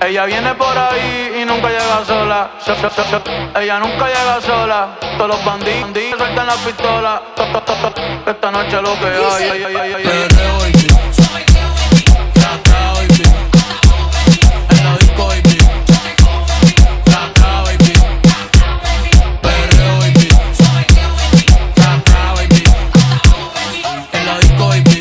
Ella viene por ahí y nunca llega sola. Ella nunca llega sola. Todos los bandidos sueltan las pistolas. Esta noche lo que hay. Perreo, baby. Tra, baby. En la disco, baby. Tra, baby. Perreo, baby. Tra, baby. En la disco, baby.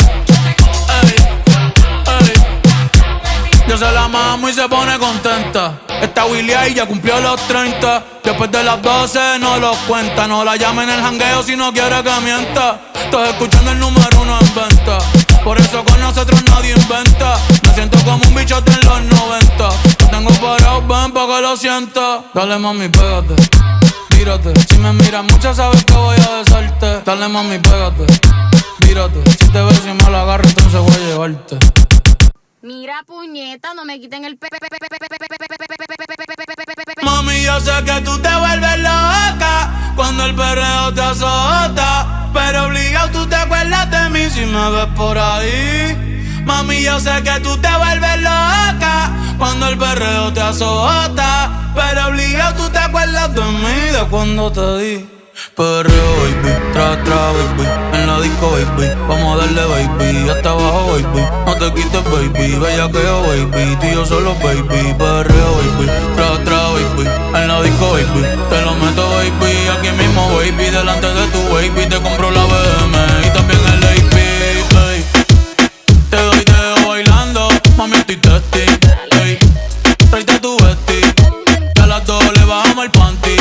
Yo se la mamo y se pone contenta. Esta Willy ahí ya cumplió los 30. Después de las 12 no los cuenta. No la llamen en el jangueo si no quiere que mienta. Estoy escuchando el número 1 en venta. Por eso con nosotros nadie inventa. Me siento como un bichote en los 90. Lo tengo parado, ven pa' que lo sienta. Dale mami, pégate, tírate. Si me miras mucho sabes que voy a besarte. Dale mami, pégate, tírate. Si te ves y me la agarro entonces voy a llevarte. Mira, puñeta, no me quiten el Mami, yo sé que tú te vuelves loca cuando el perreo te azota, pero obligado tú te acuerdas de mí si me ves por ahí. Mami, yo sé que tú te vuelves loca cuando el perreo te azota, pero obligado tú te acuerdas de mí, de cuando te di. Perreo, baby, tra, baby. En la disco, baby, vamos a darle, baby. Hasta abajo, baby, no te quites, baby. Bellaqueo, baby, tú y yo solo, baby. Perreo, baby, tra, baby. En la disco, baby, te lo meto, baby. Aquí mismo, baby, delante de tu baby. Te compro la BM y también el AP, ey. Te doy dedo bailando, mami, estoy testing, ey. Tráete tu vesti, que a las 2 le bajamos el panty.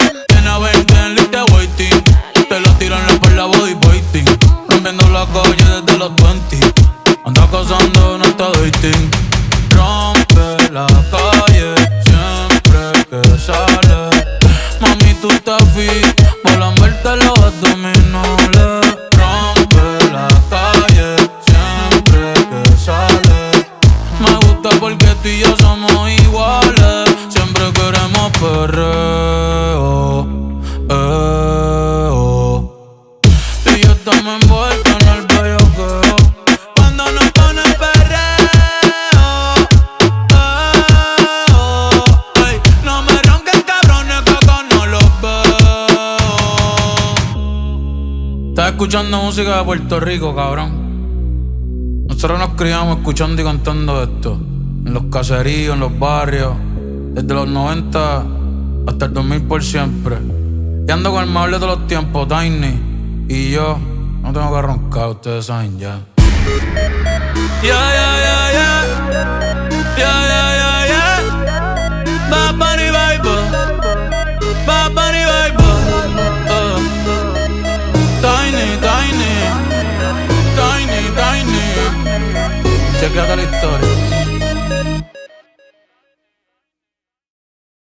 Te lo tiran por la body waiting. Rompiendo la calle desde los 20. Anda cazando, no está dating. Rompe la calle siempre que sale. Mami, tú estás fit por lamberte los abdominales. Rompe la calle siempre que sale. Me gusta porque tú y yo somos iguales. Siempre queremos perreo. Y yo estamos envueltos en el bellaqueo cuando nos ponen perreo. Ey, no me ronquen cabrones que acá no los veo. Estás escuchando música de Puerto Rico, cabrón. Nosotros nos criamos escuchando y cantando esto en los caseríos, en los barrios, desde los 90 hasta el 2000 por siempre. Y ando con el mejor de todos los tiempos, Tiny. Y yo no tengo que roncar, ustedes saben ya. Yeah. Bad Bunny vibe. Tiny. Chequeate la historia.